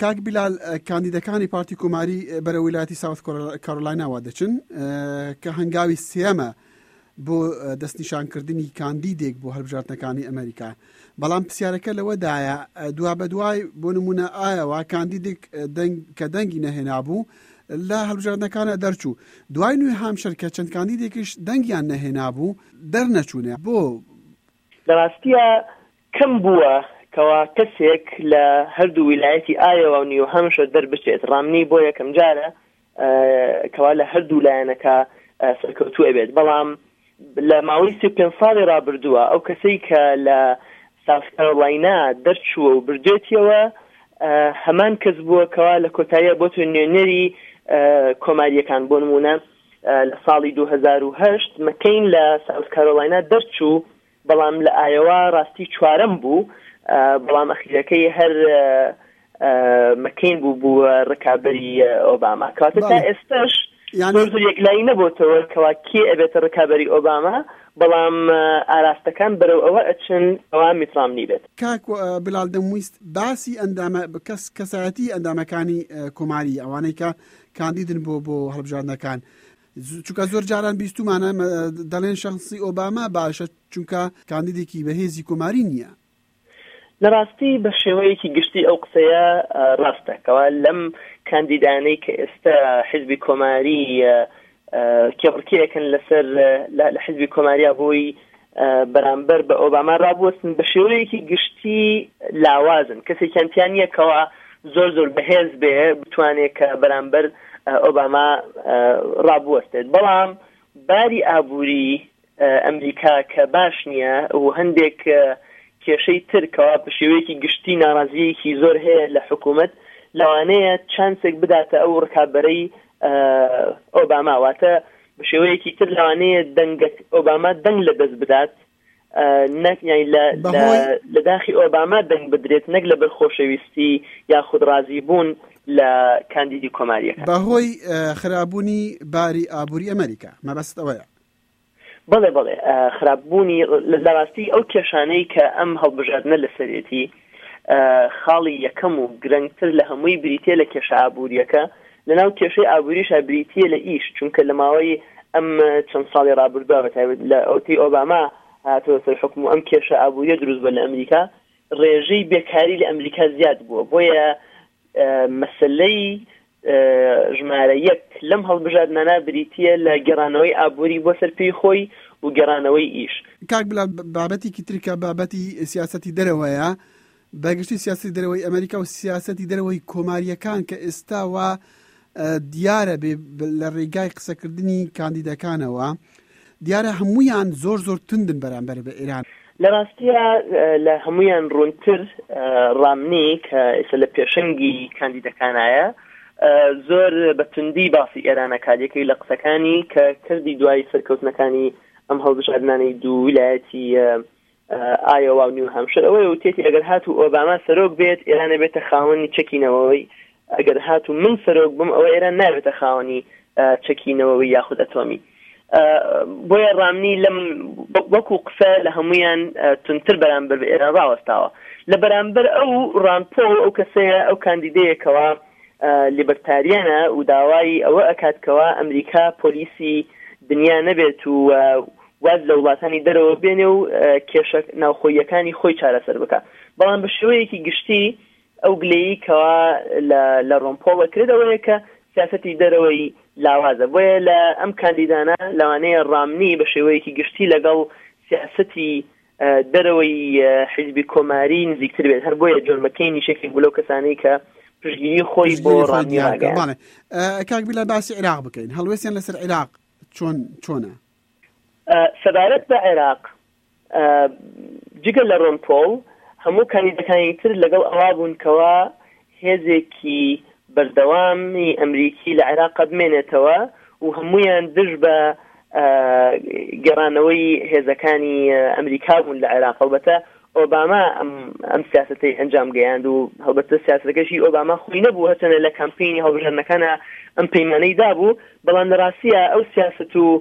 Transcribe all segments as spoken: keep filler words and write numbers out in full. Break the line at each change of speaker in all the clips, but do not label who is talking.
کاک بیلال کاندیدەکانی پارتی کۆماری بەرە ویلایەتی ساوت کارۆلایناوە دەچن کە هەنگاوی سێمە بۆ دەستنیشانکردنی کاندیدێک بۆ هەڵبژاردنەکانی ئەمریکا. بەڵام پرسیارەکە لەوەدایە دوا بە دوای بۆ نمونە ئایەوە کاندیدێک کە دەنگی نەهێنابوو لە هەڵبژاردنەکانە دەرچوو، دوای نوێ هامشەر کە چەند کاندیدێکیش دەنگیان نەهێنابوو دەرنەچوونێ. بۆ
لەڕاستیە کەم بووە کەوا کەسێک لە هەردوو ویلایەتی ئایەوە و نیو هەمشە دەربچێت. ڕامنی بۆ یەکەم جارە کەوا لە هەردوو لایەنەکە سەرکەوتووە بێت. بەڵام لە ماوەی سی و پێنج ساڵی ڕابردووە ئەو کەسەی کە لە ساوت کارۆلاینا دەرچووە و بردوێتیەوە هەمان کەس بووە کەوا لە کۆتاییە بۆ نوێنەری کۆماریەکان. بۆ نمونە لە ساڵی دوو هەزار و هەشت مەکەین لە ساوت کارۆلاینا دەرچوو، بەڵام لە ئایەوە ڕاستی چوارەم بوو، بەڵام ئەخیرەکەی هەر مەکەین بوو بووە ڕکابەری ئۆباما. کاتە تا ئێستاش زۆر یەکلایی نەبووتەوە کەوا کێ ئەبێتە ڕکابەری ئۆباما، بەڵام ئاراستەکان بەرەو ئەوە ئەچن ئەوە میترامنی بێت.
کاک بلال دەمویست باسی ئەندامە کەس کەسایەتی ئەندامەکانی کۆماری ئەوانەی کە کاندیدن بۆ بۆ هەڵبژاردنەکان، چونکە زۆر جاران بیستومانە دەڵێن شەخسی ئۆباما باشە چونکە کاندیدێکی بەهێزی کۆماری نییە.
لەڕاستی بە شێوەیەکی گشتی ئەو قسەیە ڕاستەکەوە لەم کاندیدانەی کە ئێستا حیزبی کۆماری کێڕکێکن لەسەر لە حیزبی کۆماریە بۆی بەرامبەر بە ئۆباما ڕابوەستن بە شێوەیەکی گشتی لاوازن. کەسێکیان پیان یەکەوە زۆر زۆر بەهێز بێ بتوانێت کە بەرامبەر ئۆباما ڕابوەستێت. بەڵام باری ئابووری ئەمریکا کە باش نییە و هەندێک کێشەی ترکەوە بە شێوەیەکی گشتی ناڕازیەکی زۆر هەیە لە حکوومەت، لەوانەیە چانسێک بداتە ئەو ڕکابەرەی ئۆباما، واتە بە شێوەیەکی تر لەوانەیە دەنگەک ئۆباما دەنگ لە دەست بدات، لە داخی ئۆباما دەنگ بدرێت، نەک لە بەرخۆشەویستی یاخود ڕازی بوون لە کاندیدی کۆماریەکە
بەهۆی خراببوونی باری ئابووری ئەمریکا. مەبەست ئەوەیە؟
بەڵێ بەڵێ خراپبوونی لەڕاستی ئەو کێشانەی کە ئەم هەڵبژاردنە لەسەرێتی خاڵی یەکەم و گرنگتر لە هەمووی بریتیە لە کێشە ئابووریەکە، لەناو کێشەی ئابووریشە بریتیە لە ئیش، چونکە لە ماوەی ئەم چەند ساڵی ڕابردووە بەتایبەت لە ئەوتی ئۆباما هاتووە سەر حکم و ئەم کێشە ئابووریە دروست بووە لە ئەمریکا، ڕێژەی بێکاری لە ئەمریکا زیاد بووە. بۆیە مەسەلەی ژمارە یەک لەم هەڵبژاردنانە بریتیە لە گەڕانەوەی ئابووری بۆ سەر پێی خۆی و گەڕانەوەی ئیش.
کاک بلال بابەتێکی ترکە بابەتی سیاسەتی دەرەوەیە، بەگشتی سیاسەتی دەرەوەی ئەمریکا و سیاسەتی دەرەوەی کۆماریەکان کە ئێستاوە دیارە بێ لە ڕێگای قسەکردنی کاندیدەکانەوە دیارە هەمویان زۆر زۆر تندن بەرامبەر بە ئێران.
لە ڕاستیە لە هەمویان ڕوونتر ڕامنی کە ئێستا لە پێشەنگی کاندیدەکانایە زۆر بەتوندی باسی ئێرانەکات. یەکەی لە قسەکانی کە کردی دوای سەرکەوتنەکانی ئەم هەڵبژاردنانەی دوو ویلایەتی ئایەوا و نیو هامشەر ئەوەی وتێتی ئەگەر هاتوو ئۆباما سەرۆک بێت ئێرانە بێتە خاوەنی چەکینەوەی، ئەگەر هاتوو من سەرۆک بم ئەوە ئێران نابێتە خاوەنی چەکینەوەی یاخود ئەتۆمی. بۆیە ڕامنی لەم وەکو قسە لە هەمویان تونتر بەرامبەر بە ئێران ڕاوەستاوە. لە بەرامبەر ئەو ڕامپۆڵ ئەو کەسەیە ئەو کاندیدەیەکەوە لیبرتاریانە و داوای ئەوە ئەکاتکەوە ئەمریکا پۆلیسی دنیا نەبێت و واز لە وڵاتانی دەرەوە بێنێ و کێشە ناوخۆیەکانی خۆی چارەسەر بکە. بەڵام بە شێوەیەکی گشتی ئەو گلەیی کەوا لە ڕۆمپۆڵە کردەوەیە کە سیاسەتی دەرەوەی لاوازە. بۆیە لە ئەم کاندیدانە لەوانەیە ڕامنی بە شێوەیەکی گشتی لەگەڵ سیاسەتی دەرەوەی حیزبی کۆماری نزیکتر بێت. هەر بۆیە جۆن مەکەینی شێکی بلەو کەسانەی کە پشتگیری خۆی بۆ ڕامنی ڕاگەیاند.
کاک بیلال باسی عێراق بکەین. هەڵوێستیان لەسەر عێراق چۆن چۆنە؟
سەبارەت بە عێراق جگە لە ڕۆمپۆڵ هەموو کاندیدەکانی تر لەگەڵ ئەوا بوون کەوا هێزێکی بەردەوامی ئەمریکی لە عێراق بمێنێتەوە و هەمویان دژ بە گەڕانەوەی هێزەکانی ئەمریکا بوون لە عێراق. هەڵبەتە ئۆباما ئەم سیاسەتەی ئەنجام گەیاند و هەڵبەتە سیاسەتەکەشی ئۆباما خۆی نەبوو، هەچەنە لە کامپینی هەڵبژاردنەکانە ئەم پەیمانەی دابوو. بەڵام لە ڕاستیە ئەو سیاسەت و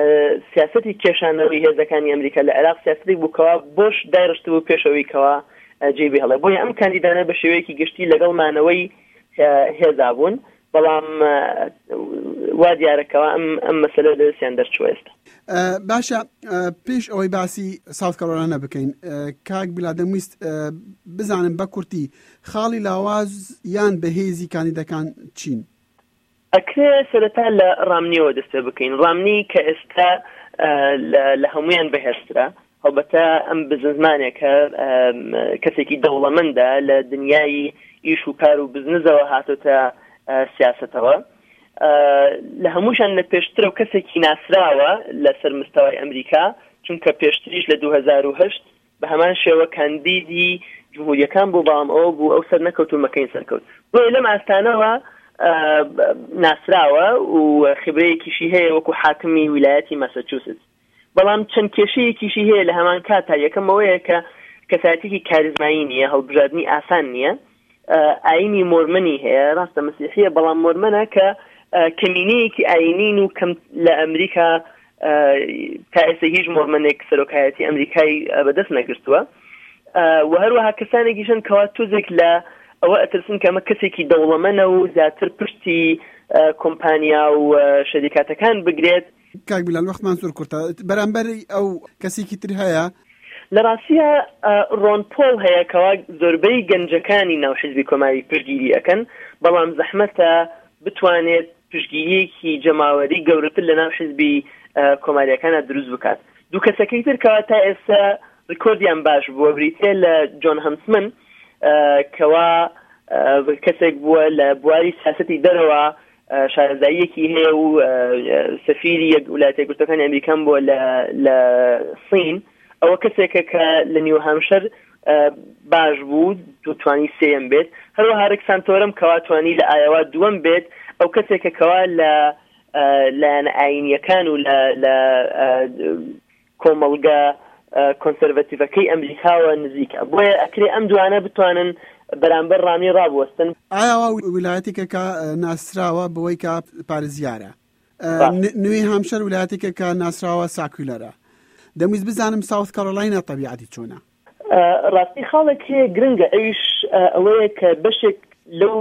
سیاسەتی کێشانەوەی هێزەکانی ئەمریکا لە عێراق سیاسەتی بووکەوە بۆش دایڕشت بوو پێشەوەی کەوا جێبی هەڵێ بۆیە ئەم کاندیدانە بە شێوەیەکی گشتی لەگەڵمانەوەی هێزا بوون بەڵام وا دیارەکەەوە ئەم ئەم مەسەلە دەستیان دەرچوە ئێستا.
باشە پێش ئەوەی باسی ساوت کارۆلاینا بکەین کاک بیلا دەمویست بزانم بە کورتی خاڵی لاواز یان بەهێزی کاندیدەکان چین؟
ئەکرێ سەرەتا لە ڕامنیەوە دەستێ بکەین. ڕامنی کە ئێستا لە هەمویان بەهێزترە هەڵبەتە ئەم بزنسمانێکە کەسێکی دەوڵەمەندە لە دنیای ئیش و کار و بزنسەوە هاتۆتە سیاسەتەوە لە هەمووشان لە پێشترە و کەسێکی ناسراوە لەسەر مستەوای ئەمریکا چونکە پێشتریش لە دوو هەزار و هەشت بە هەمان شێوە کاندیدی جمهوریەکان بوو بەڵام ئەوە بوو ئەو سەر نەکەوتومەکەی سەرکەوت بۆیە لەم ئاستانەوە ناسراوە و خبرەیەکیشی هەیە وەکو حاکمی ویلایەتی ماساچوست بەڵام چەند کێشەیەکیشی هەیە لە هەمان کاتا یەکەمەوەیە کە کەسایەتێکی کاریزمایی نییە هەڵبژاردننی ئاسان نییە ئاینی مۆرمنی هەیە ڕاستە مەسیحیە بەڵام مۆرمنە کە کەمینەیەکی ئاینین و کەم لە ئەمریکا تا ئێستا هیچ مۆرمنێک سەرۆکایەتی ئەمریکای بەدەست نەگرتووە و هەروەها کەسانێکیشن کەوا تۆزێک لە ئەوە ئەترسن کە ئەمە کەسێکی دەوڵەمەنە و زیاتر پشتی کۆمپانیا و شەریکاتەکان بگرێت.
کاک بیلال وەختمان زۆر کورتە بەرامبەر ئەو کەسێکی تر هەیە
لە ڕاستیە ڕۆن پۆل هەیە کەوا زۆربەی گەنجەکانی ناو حیزبی کۆماری پشتگیری ئەکەن بەڵام زەحمەتە بتوانێت پشتگیریەکی جەماوەری گەورەتر لە ناو حیزبی کۆماریەکانە دروست بکات. دوو کەسەکەی تر کەوا تا ئێستا ڕکۆردیان باش بووە بریتێ لە جۆن هەمسمن کەوا کەسێک بووە لە بواری سیاسەتی دەرەوە شارەزاییەکی هەیە و سەفیری ویلایەتە یەکگرتووەکانی ئەمریکان بووە لە سین ئەوە کەسێکە کە لە نیو هامشەر باش بوو توانی سێم بێت هەروەها ڕێک سانتۆرم کەوا توانی لە ئایەوا دووەم بێت ئەو کەسێکە کەوا لە لایەنە ئاینیەکان و لە کۆمەڵگە کۆنسەرڤەتیڤەکەی ئەمریکاوە نزیکە بۆیە ئەکرێ ئەم دوانە بتوانن بەرامبەر ڕامی ڕابوەستن.
ئایا ویلایەتێکە کە ناسراوە بەوەی کە پارێزیارە نوێی هامشەر ویلایەتێکە کە ناسراوە ساکولەرە دەمویست بزانم ساوت کارۆلاینا تەبیعەتی چۆنە؟
ڕاستی خاڵێک هەیە گرنگە ئەویش ئەوەیە کە بەشێک لەو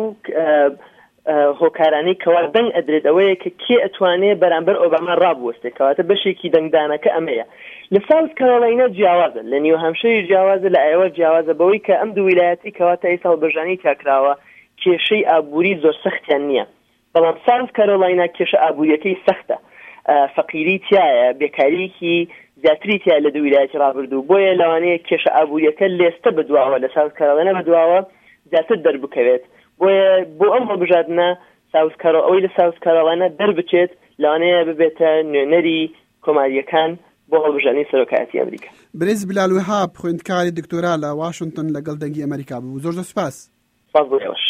هۆکارانەی کەوا دەنگ ئەدرێت ئەوەیە کە کێ ئەتوانێت بەرامبەر ئۆباما ڕابوەستێت کەواتە بەشێکی دەنگدانەکە ئەمەیە. لە ساوت کارۆلاینا جیاوازە لە نیو هامشەری جیاوازە لە ئایەوە جیاوازە بەوەی کە ئەم دوو ویلایەتی کەواتە ئێستا هەڵبژاردننی تاکراوە کێشەی ئابووری زۆر سەختیان نییە بەڵام ساوت کارۆلاینا کێشە ئابووریەکەی سەختە فەقیری تایە بێکاریکی زیاتری تیا لە دوو ویلایەتی ڕابردوو بۆیە لەوانەیە کێشە ئابووریەکە لێستە بەدواوە لە ساوت کارۆلاینا بەدواوە زیاتر دەربکەوێت بۆیە بۆ ئەم هەڵبژاردنە ساوت کارۆ ئەوەی لە ساوت کارۆلاینا دەربچێت لەوانەیە ببێتە نوێنەری کۆماریەکان بۆ هەڵبژاردننی سەرۆکایەتی ئەمریکا.
برێز بلال وهاب خوێندکاری دکتۆرا لە واشنگتن لەگەڵ دەنگی ئەمریکا بوو. زۆر زۆر سوپاس.
سپاس بۆ ئێوەش.